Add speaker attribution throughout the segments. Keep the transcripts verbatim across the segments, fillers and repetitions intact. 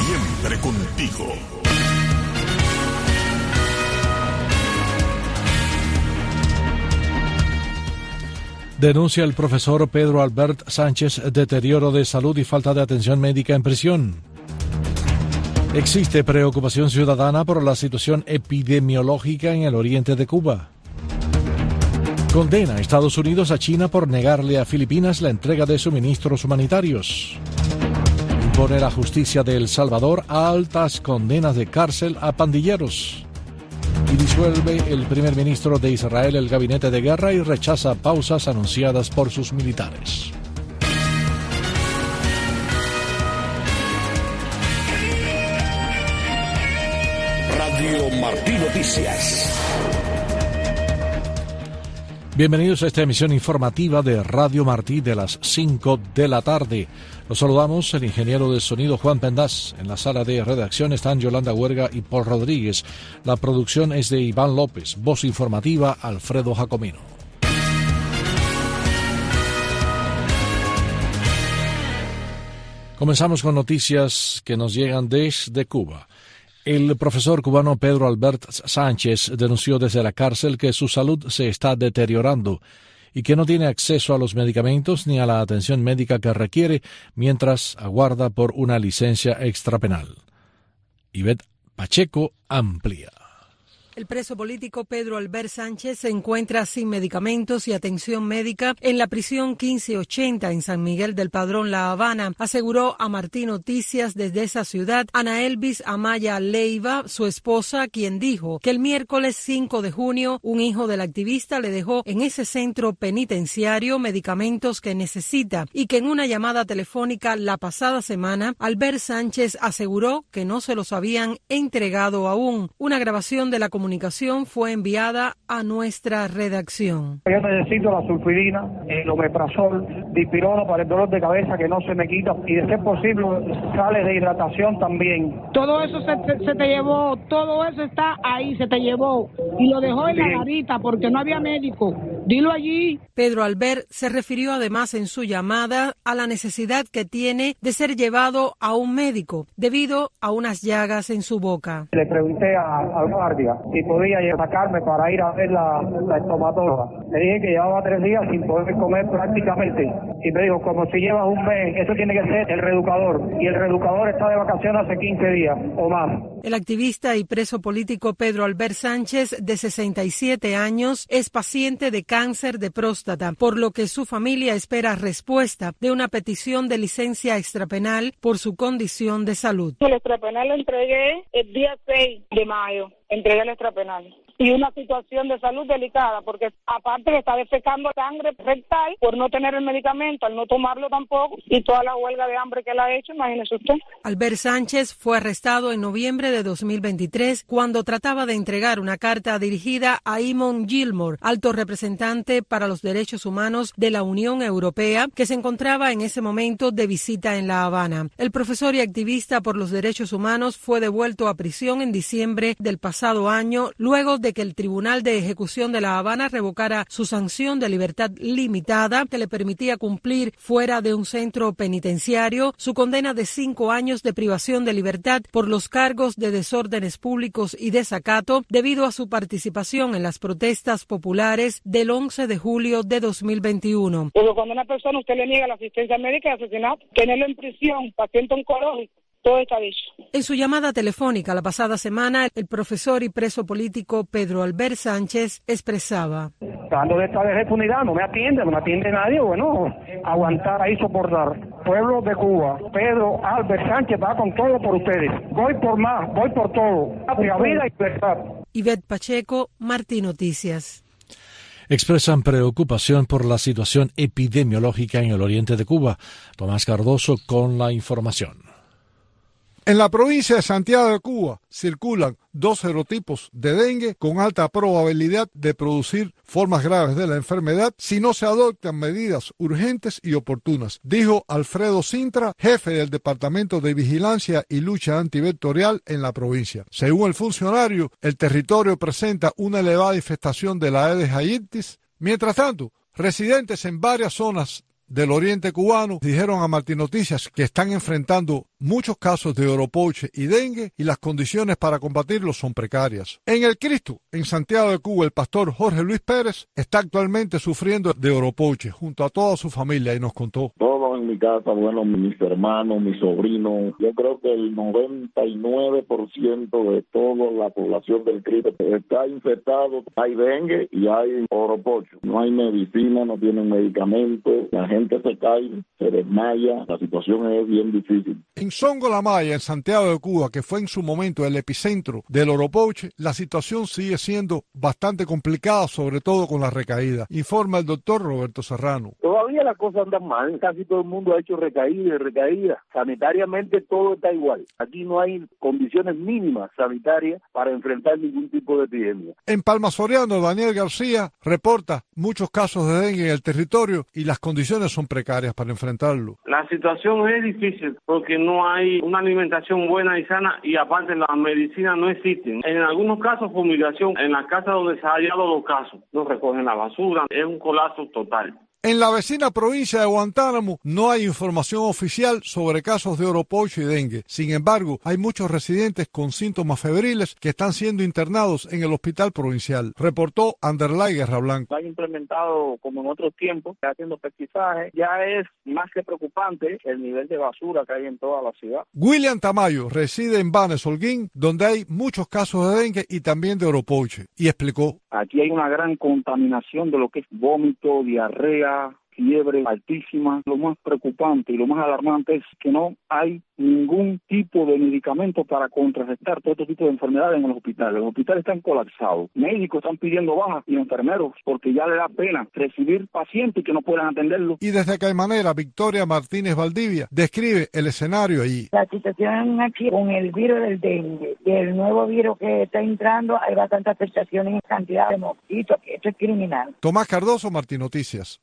Speaker 1: Siempre contigo.
Speaker 2: Denuncia el profesor Pedro Albert Sánchez deterioro de salud y falta de atención médica en prisión. Existe preocupación ciudadana por la situación epidemiológica en el oriente de Cuba. Condena a Estados Unidos a China por negarle a Filipinas la entrega de suministros humanitarios. Impone la justicia de El Salvador a altas condenas de cárcel a pandilleros. Y disuelve el primer ministro de Israel el gabinete de guerra y rechaza pausas anunciadas por sus militares.
Speaker 1: Radio Martí Noticias.
Speaker 2: Bienvenidos a esta emisión informativa de Radio Martí de las cinco de la tarde. Los saludamos el ingeniero de sonido Juan Pendaz. En la sala de redacción están Yolanda Huerga y Paul Rodríguez. La producción es de Iván López. Voz informativa Alfredo Jacomino. Comenzamos con noticias que nos llegan desde Cuba. El profesor cubano Pedro Albert Sánchez denunció desde la cárcel que su salud se está deteriorando y que no tiene acceso a los medicamentos ni a la atención médica que requiere mientras aguarda por una licencia extrapenal. Ivette Pacheco amplía.
Speaker 3: El preso político Pedro Albert Sánchez se encuentra sin medicamentos y atención médica en la prisión quince ochenta en San Miguel del Padrón, La Habana, aseguró a Martí Noticias desde esa ciudad Ana Elvis Amaya Leiva, su esposa, quien dijo que el miércoles cinco de junio un hijo del activista le dejó en ese centro penitenciario medicamentos que necesita y que en una llamada telefónica la pasada semana Albert Sánchez aseguró que no se los habían entregado aún. Una grabación de la comunicación comunicación fue enviada a nuestra redacción.
Speaker 4: Yo necesito la sulfidina, el omeprazol, dipirona para el dolor de cabeza que no se me quita y de ser posible sales de hidratación también.
Speaker 5: Todo eso se, se te llevó, todo eso está ahí, se te llevó y lo dejó en Bien. la garita porque no había médico. Dilo allí.
Speaker 3: Pedro Albert se refirió además en su llamada a la necesidad que tiene de ser llevado a un médico debido a unas llagas en su boca.
Speaker 4: Le pregunté a, al guardia si podía sacarme para ir a ver la, la estomatóloga. Le dije que llevaba tres días sin poder comer prácticamente. Y me dijo, como si llevas un mes, eso tiene que ser el reeducador. Y el reeducador está de vacaciones hace quince días o más.
Speaker 3: El activista y preso político Pedro Albert Sánchez, de sesenta y siete años, es paciente de cáncer de próstata, por lo que su familia espera respuesta de una petición de licencia extrapenal por su condición de salud.
Speaker 6: El extrapenal lo entregué el día seis de mayo. Entregué el extrapenal. Y una situación de salud delicada, porque aparte le está defecando sangre rectal por no tener el medicamento, al no tomarlo tampoco, y toda la huelga de hambre que él ha hecho, imagínese usted.
Speaker 3: Albert Sánchez fue arrestado en noviembre de dos mil veintitrés cuando trataba de entregar una carta dirigida a Eamon Gilmore, alto representante para los derechos humanos de la Unión Europea, que se encontraba en ese momento de visita en La Habana. El profesor y activista por los derechos humanos fue devuelto a prisión en diciembre del pasado año, luego de que el Tribunal de Ejecución de La Habana revocara su sanción de libertad limitada que le permitía cumplir fuera de un centro penitenciario su condena de cinco años de privación de libertad por los cargos de desórdenes públicos y desacato debido a su participación en las protestas populares del once de julio de dos mil veintiuno.
Speaker 6: Pero cuando a una persona usted le niega la asistencia médica y asesinato, tenerlo en prisión, paciente oncológico, todo está dicho.
Speaker 3: En su llamada telefónica la pasada semana, el profesor y preso político Pedro Albert Sánchez expresaba:
Speaker 4: Dando de esta impunidad, no me atiende, no me atiende nadie, bueno, aguantar ahí, soportar. Pueblo de Cuba, Pedro Albert Sánchez va con todo por ustedes. Voy por más, voy por todo. Patria, vida y libertad.
Speaker 3: Ivette Pacheco, Martí Noticias.
Speaker 2: Expresan preocupación por la situación epidemiológica en el oriente de Cuba. Tomás Cardoso con la información.
Speaker 7: En la provincia de Santiago de Cuba circulan dos serotipos de dengue con alta probabilidad de producir formas graves de la enfermedad si no se adoptan medidas urgentes y oportunas, dijo Alfredo Sintra, jefe del Departamento de Vigilancia y Lucha Antivectorial en la provincia. Según el funcionario, el territorio presenta una elevada infestación de la Aedes aegypti. Mientras tanto, residentes en varias zonas del oriente cubano dijeron a Martín Noticias que están enfrentando muchos casos de oropoche y dengue y las condiciones para combatirlos son precarias. En el Cristo, en Santiago de Cuba, el pastor Jorge Luis Pérez está actualmente sufriendo de oropoche junto a toda su familia y nos contó.
Speaker 8: Todo en mi casa, bueno, mis hermanos, mis sobrinos, yo creo que el noventa y nueve por ciento de toda la población del Cristo está infectado. Hay dengue y hay oropocho. No hay medicina, no tienen medicamentos, la gente se cae, se desmaya, la situación es bien difícil.
Speaker 7: En Songo La Maya, en Santiago de Cuba, que fue en su momento el epicentro del oropoche, la situación sigue siendo bastante complicada, sobre todo con la recaída, informa el doctor Roberto Serrano.
Speaker 9: Todavía las cosas andan mal, casi todo el mundo ha hecho recaída y recaída. Sanitariamente todo está igual. Aquí no hay condiciones mínimas sanitarias para enfrentar ningún tipo de epidemia.
Speaker 7: En Palma Soriano, Daniel García reporta muchos casos de dengue en el territorio y las condiciones son precarias para enfrentarlo.
Speaker 10: La situación es difícil porque no hay una alimentación buena y sana y aparte las medicinas no existen. En algunos casos fumigación, en las casas donde se ha hallado los casos, no recogen la basura, es un colapso total.
Speaker 7: En la vecina provincia de Guantánamo no hay información oficial sobre casos de oropoche y dengue. Sin embargo, hay muchos residentes con síntomas febriles que están siendo internados en el hospital provincial, reportó Anderlay Guerra Blanco.
Speaker 9: Hay implementado, como en otros tiempos, haciendo pesquisaje. Ya es más que preocupante el nivel de basura que hay en toda la ciudad.
Speaker 7: William Tamayo reside en Banes, Holguín, donde hay muchos casos de dengue y también de oropoche, y explicó.
Speaker 9: Aquí hay una gran contaminación de lo que es vómito, diarrea, fiebre altísima. Lo más preocupante y lo más alarmante es que no hay ningún tipo de medicamento para contrarrestar todo este tipo de enfermedades en los hospitales. Los hospitales están colapsados. Médicos están pidiendo bajas y enfermeros porque ya le da pena recibir pacientes y que no puedan atenderlos.
Speaker 7: Y desde Caimanera, Victoria Martínez Valdivia describe el escenario allí.
Speaker 11: La situación aquí con el virus del dengue y el nuevo virus que está entrando, hay bastante afectación en cantidad de mosquitos, que esto es criminal.
Speaker 7: Tomás Cardoso, Martín Noticias.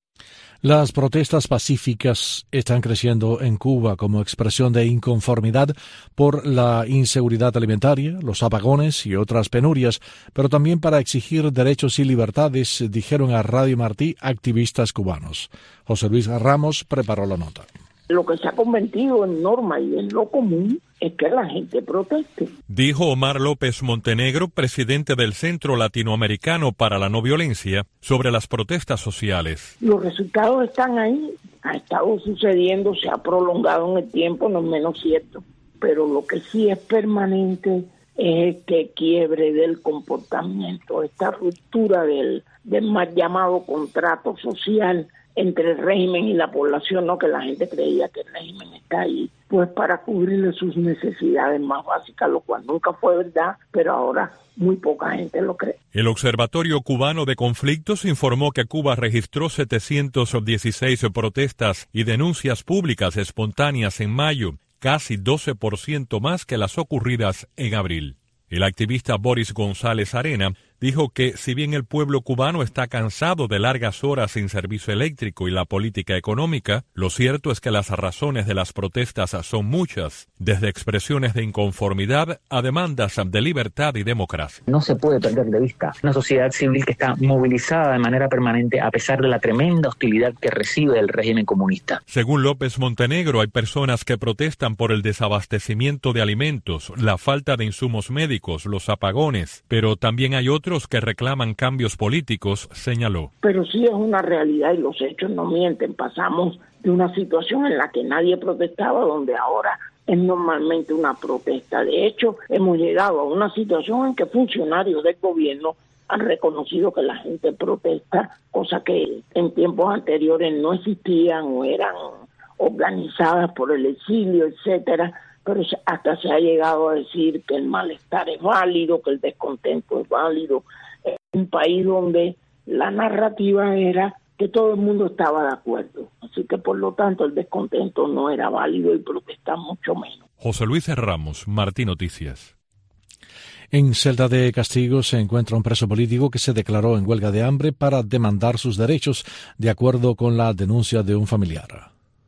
Speaker 2: Las protestas pacíficas están creciendo en Cuba como expresión de inconformidad por la inseguridad alimentaria, los apagones y otras penurias, pero también para exigir derechos y libertades, dijeron a Radio Martí activistas cubanos. José Luis Ramos preparó la nota.
Speaker 5: Lo que se ha convertido en norma y en lo común es que la gente proteste.
Speaker 12: Dijo Omar López Montenegro, presidente del Centro Latinoamericano para la No Violencia, sobre las protestas sociales.
Speaker 5: Los resultados están ahí, ha estado sucediendo, se ha prolongado en el tiempo, no es menos cierto, pero lo que sí es permanente es este quiebre del comportamiento, esta ruptura del, del mal llamado contrato social entre el régimen y la población, no que la gente creía que el régimen está ahí, pues para cubrirle sus necesidades más básicas, lo cual nunca fue verdad, pero ahora muy poca gente lo cree.
Speaker 12: El Observatorio Cubano de Conflictos informó que Cuba registró setecientas dieciséis protestas y denuncias públicas espontáneas en mayo, casi doce por ciento más que las ocurridas en abril. El activista Boris González Arena dijo que si bien el pueblo cubano está cansado de largas horas sin servicio eléctrico y la política económica, lo cierto es que las razones de las protestas son muchas, desde expresiones de inconformidad a demandas de libertad y democracia.
Speaker 13: No se puede perder de vista una sociedad civil que está movilizada de manera permanente a pesar de la tremenda hostilidad que recibe del régimen comunista.
Speaker 12: Según López Montenegro, hay personas que protestan por el desabastecimiento de alimentos, la falta de insumos médicos, los apagones, pero también hay otros que reclaman cambios políticos, señaló.
Speaker 5: Pero sí es una realidad y los hechos no mienten. Pasamos de una situación en la que nadie protestaba, donde ahora es normalmente una protesta. De hecho, hemos llegado a una situación en que funcionarios del gobierno han reconocido que la gente protesta, cosa que en tiempos anteriores no existían o eran organizadas por el exilio, etcétera. Pero hasta se ha llegado a decir que el malestar es válido, que el descontento es válido. Es un país donde la narrativa era que todo el mundo estaba de acuerdo. Así que, por lo tanto, el descontento no era válido y protestar mucho menos.
Speaker 12: José Luis Ramos, Martí Noticias.
Speaker 2: En Celda de Castigo se encuentra un preso político que se declaró en huelga de hambre para demandar sus derechos, de acuerdo con la denuncia de un familiar.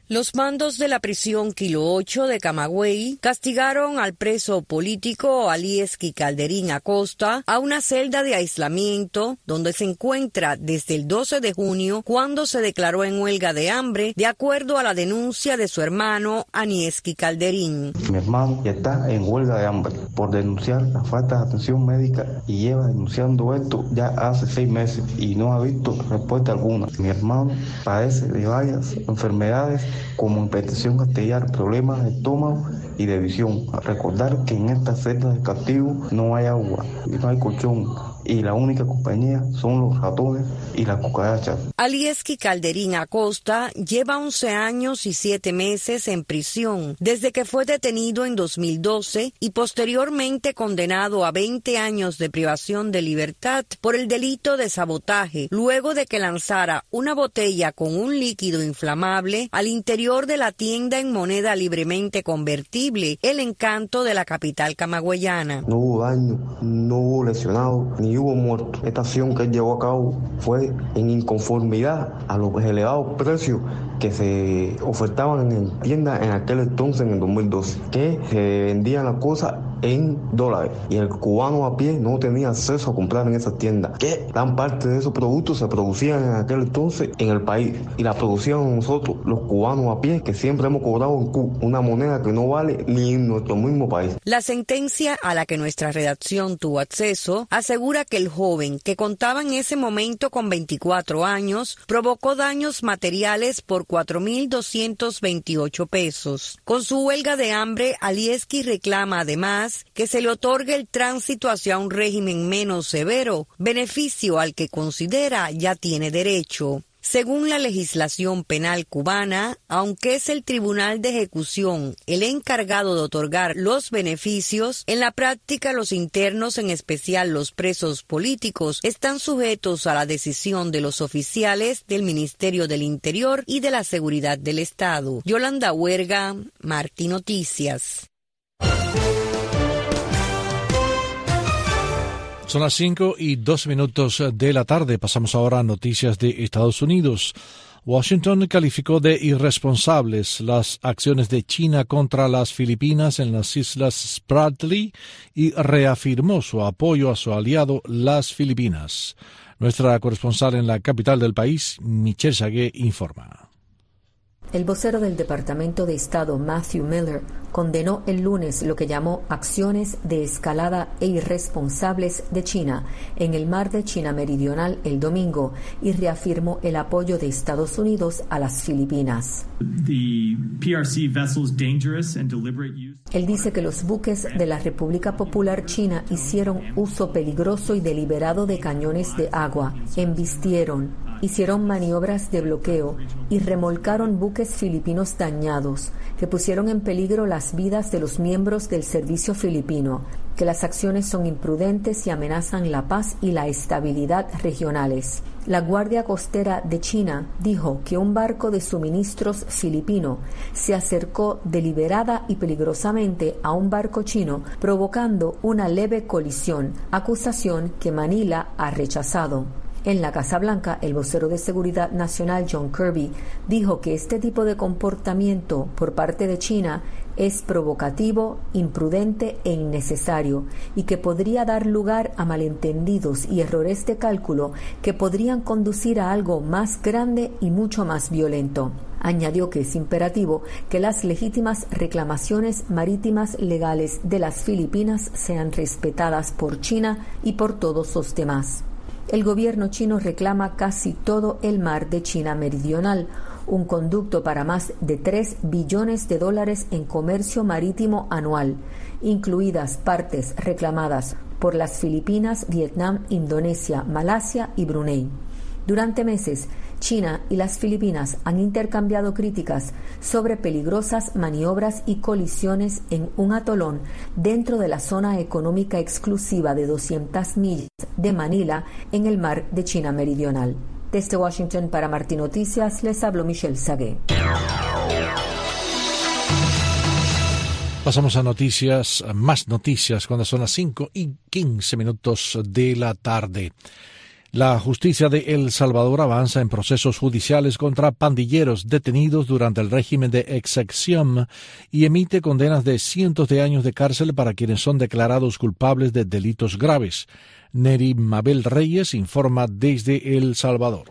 Speaker 14: Los mandos de la prisión Kilo ocho de Camagüey castigaron al preso político Alieski Calderín Acosta a una celda de aislamiento donde se encuentra desde el doce de junio, cuando se declaró en huelga de hambre, de acuerdo a la denuncia de su hermano Anieski Calderín.
Speaker 15: Mi hermano ya está en huelga de hambre por denunciar la falta de atención médica y lleva denunciando esto ya hace seis meses y no ha visto respuesta alguna. Mi hermano padece de varias enfermedades como hipertensión arterial, problemas de estómago y de visión. Recordar que en esta celda de castigo no hay agua y no hay colchón, y la única compañía son los ratones y las cucarachas.
Speaker 14: Alieski Calderín Acosta lleva once años y siete meses en prisión desde que fue detenido en dos mil doce y posteriormente condenado a veinte años de privación de libertad por el delito de sabotaje, luego de que lanzara una botella con un líquido inflamable al interior de la tienda en moneda libremente convertible El Encanto de la capital camagüeyana.
Speaker 15: No hubo daño, no hubo lesionado, ni hubo muerto. Esta acción que él llevó a cabo fue en inconformidad a los elevados precios que se ofertaban en tiendas en aquel entonces, en el dos mil doce, que se vendían las cosas en dólares y el cubano a pie no tenía acceso a comprar en esas tiendas, que gran parte de esos productos se producían en aquel entonces en el país y la producíamos nosotros, los cubanos a pie, que siempre hemos cobrado en Cuba una moneda que no vale ni en nuestro mismo país.
Speaker 14: La sentencia a la que nuestra redacción tuvo acceso asegura que el joven, que contaba en ese momento con veinticuatro años, provocó daños materiales por cuatro mil doscientos veintiocho pesos. Con su huelga de hambre, Alieski reclama además que se le otorgue el tránsito hacia un régimen menos severo, beneficio al que considera ya tiene derecho. Según la legislación penal cubana, aunque es el Tribunal de Ejecución el encargado de otorgar los beneficios, en la práctica los internos, en especial los presos políticos, están sujetos a la decisión de los oficiales del Ministerio del Interior y de la Seguridad del Estado. Yolanda Huerga, Martí Noticias.
Speaker 2: Son las cinco y dos minutos de la tarde. Pasamos ahora a noticias de Estados Unidos. Washington calificó de irresponsables las acciones de China contra las Filipinas en las Islas Spratly y reafirmó su apoyo a su aliado, las Filipinas. Nuestra corresponsal en la capital del país, Michelle Sagué, informa.
Speaker 16: El vocero del Departamento de Estado, Matthew Miller, condenó el lunes lo que llamó acciones de escalada e irresponsables de China en el mar de China Meridional el domingo y reafirmó el apoyo de Estados Unidos a las Filipinas. Él dice que los buques de la República Popular China hicieron uso peligroso y deliberado de cañones de agua, embistieron, hicieron maniobras de bloqueo y remolcaron buques filipinos dañados que pusieron en peligro las vidas de los miembros del servicio filipino, que las acciones son imprudentes y amenazan la paz y la estabilidad regionales. La Guardia Costera de China dijo que un barco de suministros filipino se acercó deliberada y peligrosamente a un barco chino, provocando una leve colisión, acusación que Manila ha rechazado. En la Casa Blanca, el vocero de Seguridad Nacional John Kirby dijo que este tipo de comportamiento por parte de China es provocativo, imprudente e innecesario y que podría dar lugar a malentendidos y errores de cálculo que podrían conducir a algo más grande y mucho más violento. Añadió que es imperativo que las legítimas reclamaciones marítimas legales de las Filipinas sean respetadas por China y por todos los demás. El gobierno chino reclama casi todo el mar de China Meridional, un conducto para más de tres billones de dólares en comercio marítimo anual, incluidas partes reclamadas por las Filipinas, Vietnam, Indonesia, Malasia y Brunei. Durante meses, China y las Filipinas han intercambiado críticas sobre peligrosas maniobras y colisiones en un atolón dentro de la zona económica exclusiva de doscientas millas de Manila en el mar de China Meridional. Desde Washington para Martí Noticias les habló Michelle Sagué.
Speaker 2: Pasamos a noticias, más noticias cuando son las cinco y quince minutos de la tarde. La justicia de El Salvador avanza en procesos judiciales contra pandilleros detenidos durante el régimen de excepción y emite condenas de cientos de años de cárcel para quienes son declarados culpables de delitos graves. Neri Mabel Reyes informa desde El Salvador.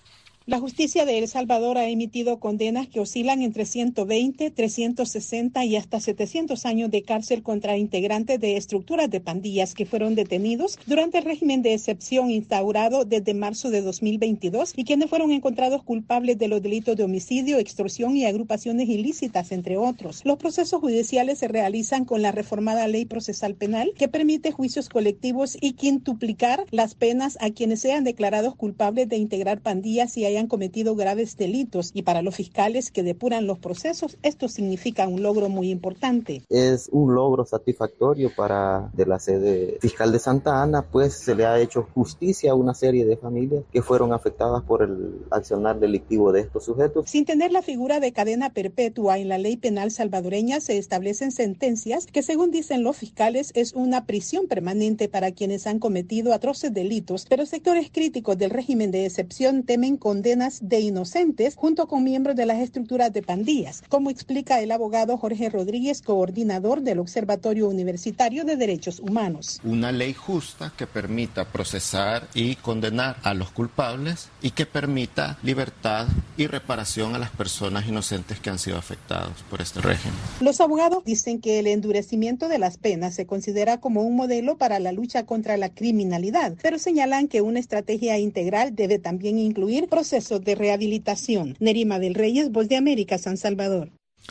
Speaker 17: La justicia de El Salvador ha emitido condenas que oscilan entre ciento veinte, trescientos sesenta y hasta setecientos años de cárcel contra integrantes de estructuras de pandillas que fueron detenidos durante el régimen de excepción instaurado desde marzo de dos mil veintidós y quienes fueron encontrados culpables de los delitos de homicidio, extorsión y agrupaciones ilícitas, entre otros. Los procesos judiciales se realizan con la reformada Ley Procesal Penal, que permite juicios colectivos y quintuplicar las penas a quienes sean declarados culpables de integrar pandillas y hayan cometido graves delitos, y para los fiscales que depuran los procesos esto significa un logro muy importante.
Speaker 18: Es un logro satisfactorio para de la sede fiscal de Santa Ana, pues se le ha hecho justicia a una serie de familias que fueron afectadas por el accionar delictivo de estos sujetos.
Speaker 17: Sin tener la figura de cadena perpetua en la ley penal salvadoreña, se establecen sentencias que, según dicen los fiscales, es una prisión permanente para quienes han cometido atroces delitos, pero sectores críticos del régimen de excepción temen con condenas de inocentes junto con miembros de las estructuras de pandillas, como explica el abogado Jorge Rodríguez, coordinador del Observatorio Universitario de Derechos Humanos.
Speaker 19: Una ley justa que permita procesar y condenar a los culpables y que permita libertad y reparación a las personas inocentes que han sido afectados por este régimen.
Speaker 17: Los abogados dicen que el endurecimiento de las penas se considera como un modelo para la lucha contra la criminalidad, pero señalan que una estrategia integral debe también incluir procesos de rehabilitación. Nerima del Reyes, Voz de América, San Salvador.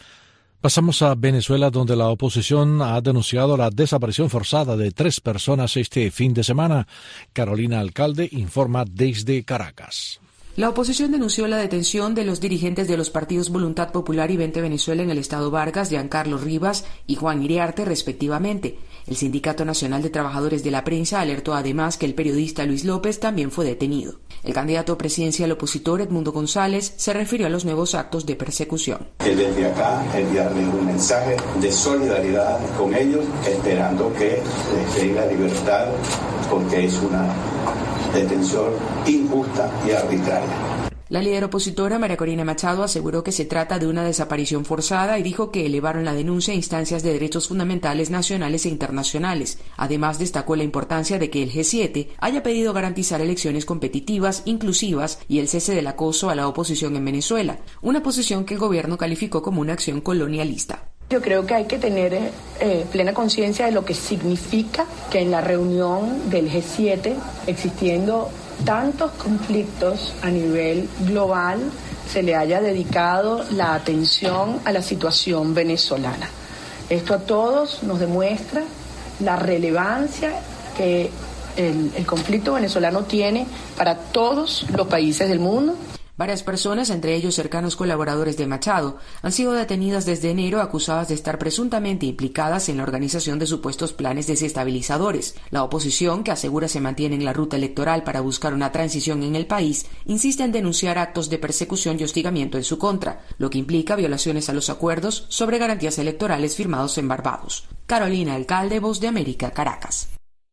Speaker 2: Pasamos a Venezuela, donde la oposición ha denunciado la desaparición forzada de tres personas este fin de semana. Carolina Alcalde informa desde Caracas.
Speaker 20: La oposición denunció la detención de los dirigentes de los partidos Voluntad Popular y Vente Venezuela en el estado Vargas, Giancarlo Rivas y Juan Iriarte, respectivamente. El Sindicato Nacional de Trabajadores de la Prensa alertó además que el periodista Luis López también fue detenido. El candidato presidencial opositor Edmundo González se refirió a los nuevos actos de persecución.
Speaker 21: Desde acá enviarles un mensaje de solidaridad con ellos, esperando que les den la libertad, porque es una detención injusta y arbitraria.
Speaker 20: La líder opositora María Corina Machado aseguró que se trata de una desaparición forzada y dijo que elevaron la denuncia a instancias de derechos fundamentales nacionales e internacionales. Además, destacó la importancia de que el G siete haya pedido garantizar elecciones competitivas, inclusivas y el cese del acoso a la oposición en Venezuela, una posición que el gobierno calificó como una acción colonialista.
Speaker 22: Yo creo que hay que tener eh, plena conciencia de lo que significa que en la reunión del G siete, existiendo tantos conflictos a nivel global, se le haya dedicado la atención a la situación venezolana. Esto a todos nos demuestra la relevancia que el, el conflicto venezolano tiene para todos los países del mundo.
Speaker 20: Varias personas, entre ellos cercanos colaboradores de Machado, han sido detenidas desde enero acusadas de estar presuntamente implicadas en la organización de supuestos planes desestabilizadores. La oposición, que asegura se mantiene en la ruta electoral para buscar una transición en el país, insiste en denunciar actos de persecución y hostigamiento en su contra, lo que implica violaciones a los acuerdos sobre garantías electorales firmados en Barbados. Carolina Alcalde, Voz de América, Caracas.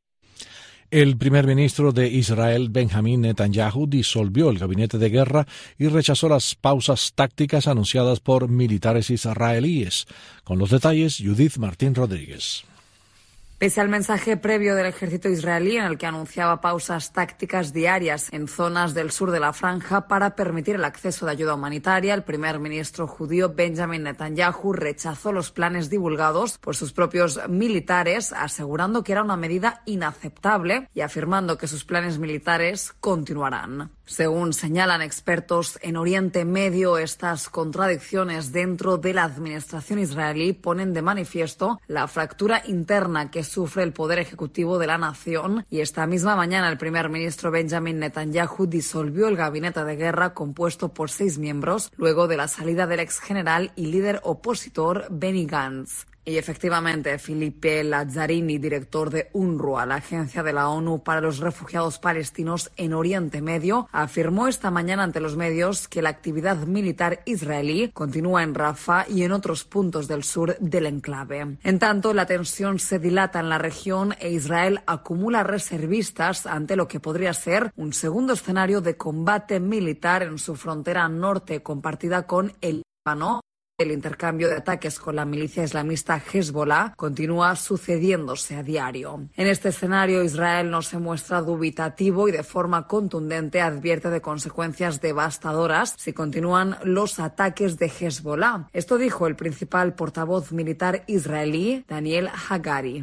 Speaker 2: El primer ministro de Israel, Benjamín Netanyahu, disolvió el gabinete de guerra y rechazó las pausas tácticas anunciadas por militares israelíes. Con los detalles, Judith Martín Rodríguez.
Speaker 23: Pese al mensaje previo del ejército israelí en el que anunciaba pausas tácticas diarias en zonas del sur de la franja para permitir el acceso de ayuda humanitaria, el primer ministro judío Benjamin Netanyahu rechazó los planes divulgados por sus propios militares, asegurando que era una medida inaceptable y afirmando que sus planes militares continuarán. Según señalan expertos en Oriente Medio, estas contradicciones dentro de la administración israelí ponen de manifiesto la fractura interna que sufre el poder ejecutivo de la nación, y esta misma mañana el primer ministro Benjamin Netanyahu disolvió el gabinete de guerra compuesto por seis miembros luego de la salida del ex general y líder opositor Benny Gantz. Y efectivamente, Felipe Lazzarini, director de UNRWA, la agencia de la ONU para los refugiados palestinos en Oriente Medio, afirmó esta mañana ante los medios que la actividad militar israelí continúa en Rafah y en otros puntos del sur del enclave. En tanto, la tensión se dilata en la región e Israel acumula reservistas ante lo que podría ser un segundo escenario de combate militar en su frontera norte compartida con el Líbano. El intercambio de ataques con la milicia islamista Hezbollah continúa sucediéndose a diario. En este escenario, Israel no se muestra dubitativo y de forma contundente advierte de consecuencias devastadoras si continúan los ataques de Hezbollah. Esto dijo el principal portavoz militar israelí, Daniel Hagari.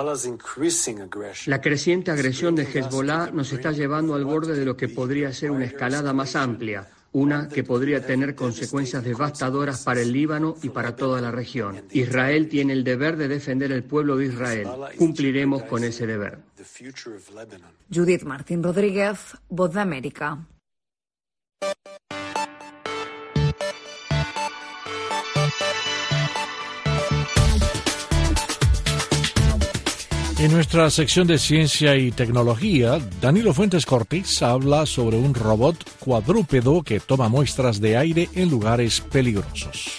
Speaker 1: La creciente agresión de Hezbollah nos está llevando al borde de lo que podría ser una escalada más amplia. Una que podría tener consecuencias devastadoras para el Líbano y para toda la región. Israel tiene el deber de defender el pueblo de Israel. Cumpliremos con ese deber.
Speaker 23: Judith Martín Rodríguez, Voz de América.
Speaker 2: En nuestra sección de ciencia y tecnología, Danilo Fuentes Cortés habla sobre un robot cuadrúpedo que toma muestras de aire en lugares peligrosos.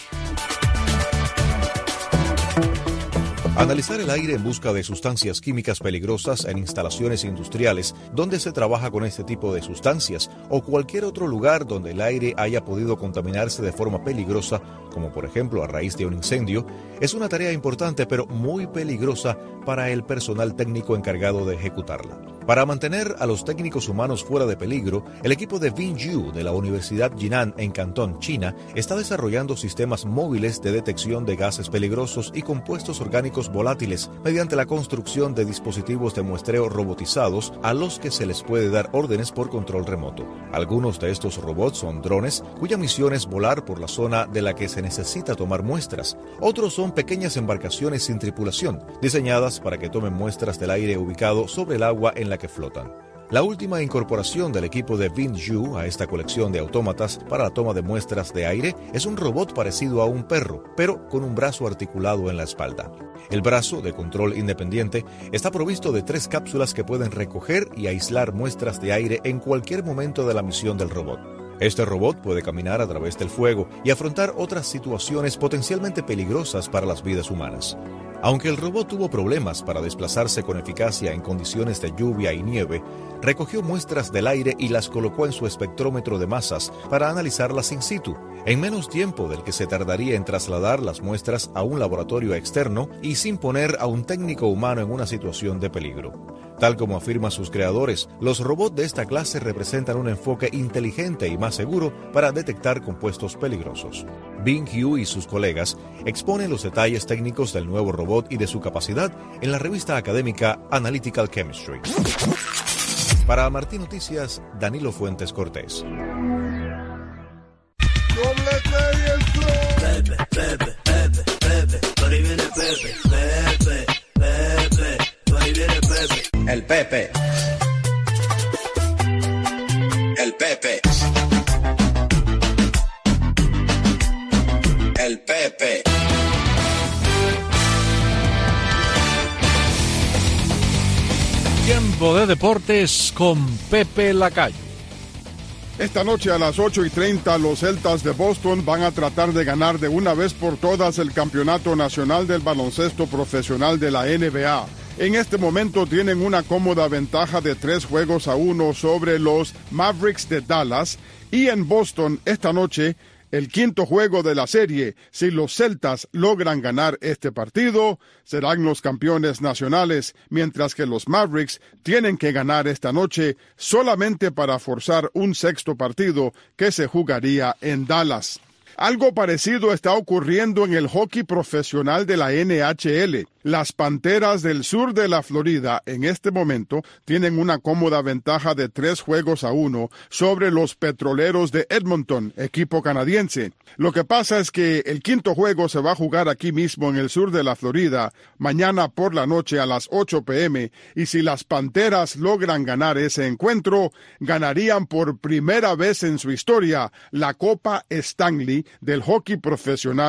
Speaker 4: Analizar el aire en busca de sustancias químicas peligrosas en instalaciones industriales donde se trabaja con este tipo de sustancias o cualquier otro lugar donde el aire haya podido contaminarse de forma peligrosa, como por ejemplo a raíz de un incendio, es una tarea importante pero muy peligrosa para el personal técnico encargado de ejecutarla. Para mantener a los técnicos humanos fuera de peligro, el equipo de Vinju de la Universidad Jinan en Cantón, China, está desarrollando sistemas móviles de detección de gases peligrosos y compuestos orgánicos volátiles mediante la construcción de dispositivos de muestreo robotizados a los que se les puede dar órdenes por control remoto. Algunos de estos robots son drones cuya misión es volar por la zona de la que se necesita tomar muestras. Otros son pequeñas embarcaciones sin tripulación, diseñadas para que tomen muestras del aire ubicado sobre el agua en la que flotan. La última incorporación del equipo de Vinju a esta colección de autómatas para la toma de muestras de aire es un robot parecido a un perro, pero con un brazo articulado en la espalda. El brazo, de control independiente, está provisto de tres cápsulas que pueden recoger y aislar muestras de aire en cualquier momento de la misión del robot. Este robot puede caminar a través del fuego y afrontar otras situaciones potencialmente peligrosas para las vidas humanas. Aunque el robot tuvo problemas para desplazarse con eficacia en condiciones de lluvia y nieve, recogió muestras del aire y las colocó en su espectrómetro de masas para analizarlas in situ, en menos tiempo del que se tardaría en trasladar las muestras a un laboratorio externo y sin poner a un técnico humano en una situación de peligro. Tal como afirman sus creadores, los robots de esta clase representan un enfoque inteligente y más seguro para detectar compuestos peligrosos. Vinju y sus colegas exponen los detalles técnicos del nuevo robot y de su capacidad en la revista académica Analytical Chemistry. Para Martín Noticias, Danilo Fuentes Cortés.
Speaker 6: Pepe, Pepe, Pepe, Pepe, por ahí viene Pepe, Pepe, Pepe, por ahí viene Pepe. El Pepe. El Pepe. El Pepe.
Speaker 2: Tiempo de deportes con Pepe Lacayo.
Speaker 24: Esta noche a las ocho y treinta los Celtas de Boston van a tratar de ganar de una vez por todas el Campeonato Nacional del Baloncesto Profesional de la N B A. En este momento tienen una cómoda ventaja de tres juegos a uno sobre los Mavericks de Dallas y en Boston esta noche el quinto juego de la serie. Si los Celtas logran ganar este partido, serán los campeones nacionales, mientras que los Mavericks tienen que ganar esta noche solamente para forzar un sexto partido que se jugaría en Dallas. Algo parecido está ocurriendo en el hockey profesional de la N H L. Las Panteras del sur de la Florida en este momento tienen una cómoda ventaja de tres juegos a uno sobre los Petroleros de Edmonton, equipo canadiense. Lo que pasa es que el quinto juego se va a jugar aquí mismo en el sur de la Florida mañana por la noche a las ocho p m y si las Panteras logran ganar ese encuentro, ganarían por primera vez en su historia la Copa Stanley del hockey profesional,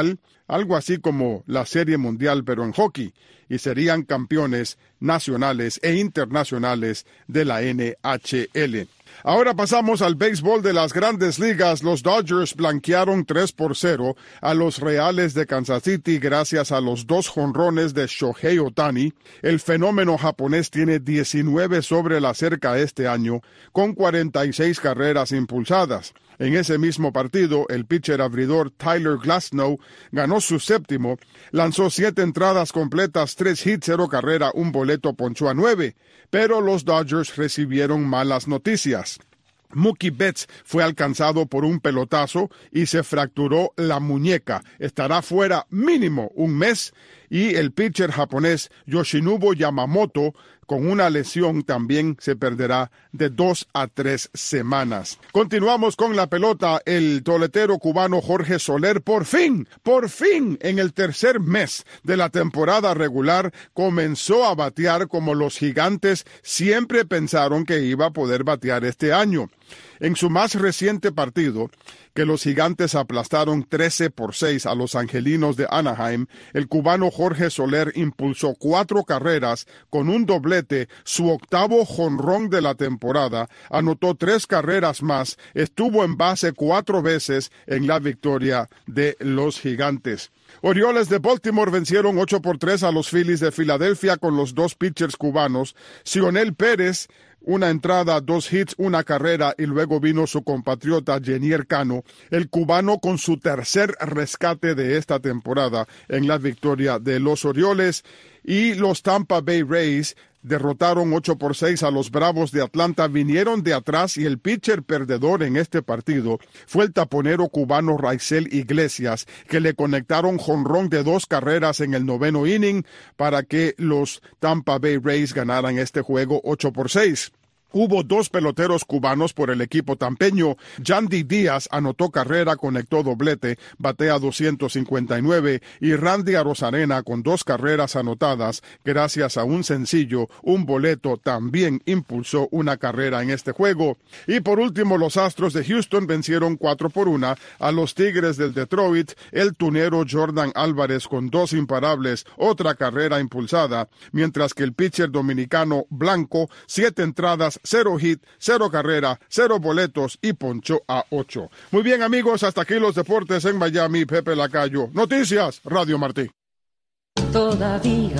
Speaker 24: algo así como la Serie Mundial pero en hockey, y serían campeones nacionales e internacionales de la N H L. Ahora pasamos al béisbol de las Grandes Ligas. Los Dodgers blanquearon tres por cero a los Reales de Kansas City gracias a los dos jonrones de Shohei Ohtani. El fenómeno japonés tiene diecinueve sobre la cerca este año, con cuarenta y seis carreras impulsadas. En ese mismo partido, el pitcher abridor Tyler Glasnow ganó su séptimo, lanzó siete entradas completas, tres hits, cero carrera, un boleto, ponchó a nueve, pero los Dodgers recibieron malas noticias. Mookie Betts fue alcanzado por un pelotazo y se fracturó la muñeca. Estará fuera mínimo un mes, y el pitcher japonés Yoshinobu Yamamoto, con una lesión, también se perderá de dos a tres semanas. Continuamos con la pelota. El toletero cubano Jorge Soler, por fin, por fin, en el tercer mes de la temporada regular, comenzó a batear como los Gigantes siempre pensaron que iba a poder batear este año. En su más reciente partido, que los Gigantes aplastaron trece por seis a los Angelinos de Anaheim, el cubano Jorge Soler impulsó cuatro carreras con un doblete, su octavo jonrón de la temporada, anotó tres carreras más, estuvo en base cuatro veces en la victoria de los Gigantes. Orioles de Baltimore vencieron ocho por tres a los Phillies de Filadelfia con los dos pitchers cubanos. Cionel Pérez, una entrada, dos hits, una carrera, y luego vino su compatriota Jenier Cano, el cubano con su tercer rescate de esta temporada en la victoria de los Orioles. Y los Tampa Bay Rays derrotaron ocho por seis a los Bravos de Atlanta, vinieron de atrás, y el pitcher perdedor en este partido fue el taponero cubano Raisel Iglesias, que le conectaron jonrón de dos carreras en el noveno inning para que los Tampa Bay Rays ganaran este juego ocho por seis. Hubo dos peloteros cubanos por el equipo tampeño. Yandy Díaz anotó carrera, conectó doblete, batea doscientos cincuenta y nueve, y Randy Arozarena con dos carreras anotadas, gracias a un sencillo, un boleto, también impulsó una carrera en este juego. Y por último, los Astros de Houston vencieron cuatro por una a los Tigres del Detroit. El tunero Jordan Álvarez con dos imparables, otra carrera impulsada, mientras que el pitcher dominicano Blanco, siete entradas, cero hit, cero carrera, cero boletos y ponchó a ocho. Muy bien, amigos, hasta aquí los deportes en Miami. Pepe Lacayo. Noticias, Radio Martí.
Speaker 3: Todavía,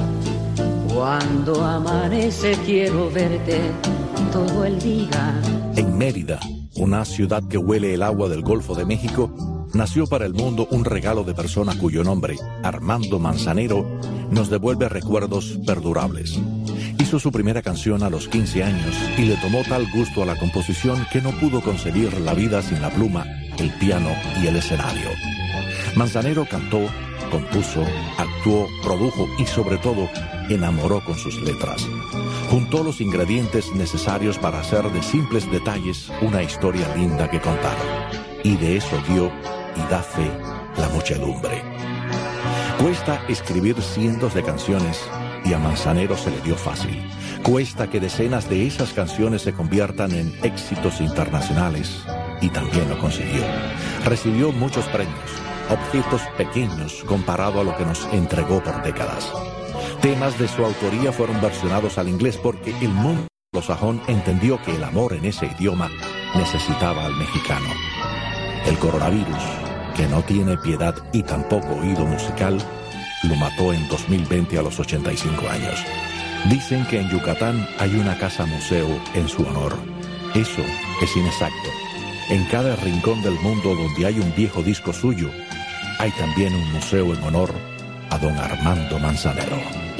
Speaker 3: cuando amanece quiero verte todo el día.
Speaker 2: En Mérida, una ciudad que huele el agua del Golfo de México, nació para el mundo un regalo de persona cuyo nombre, Armando Manzanero, nos devuelve recuerdos perdurables. Hizo su primera canción a los quince años y le tomó tal gusto a la composición que no pudo concebir la vida sin la pluma, el piano y el escenario. Manzanero cantó, compuso, actuó, produjo y sobre todo enamoró con sus letras. Juntó los ingredientes necesarios para hacer de simples detalles una historia linda que contar. Y de eso dio y da fe la muchedumbre. Cuesta escribir cientos de canciones y a Manzanero se le dio fácil. Cuesta que decenas de esas canciones se conviertan en éxitos internacionales, y también lo consiguió. Recibió muchos premios, objetos pequeños comparado a lo que nos entregó por décadas. Temas de su autoría fueron versionados al inglés porque el mundo anglosajón entendió que el amor en ese idioma necesitaba al mexicano. El coronavirus, que no tiene piedad y tampoco oído musical, lo mató en dos mil veinte a los ochenta y cinco años. Dicen que en Yucatán hay una casa museo en su honor. Eso es inexacto. En cada rincón del mundo donde hay un viejo disco suyo, hay también un museo en honor a don Armando Manzanero.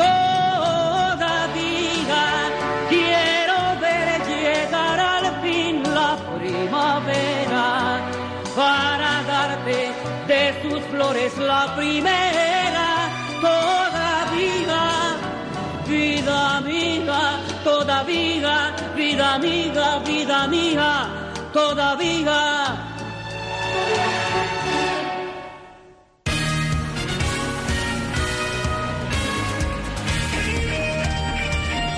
Speaker 3: Todavía quiero ver llegar al fin la primavera para darte de sus flores la primera. Todavía, vida mía, todavía, vida mía, vida mía, todavía.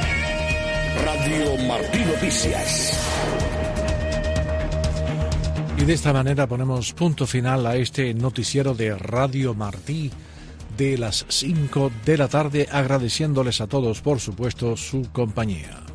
Speaker 8: Radio Martí Noticias.
Speaker 2: Y de esta manera ponemos punto final a este noticiero de Radio Martí de las cinco de la tarde, agradeciéndoles a todos, por supuesto, su compañía.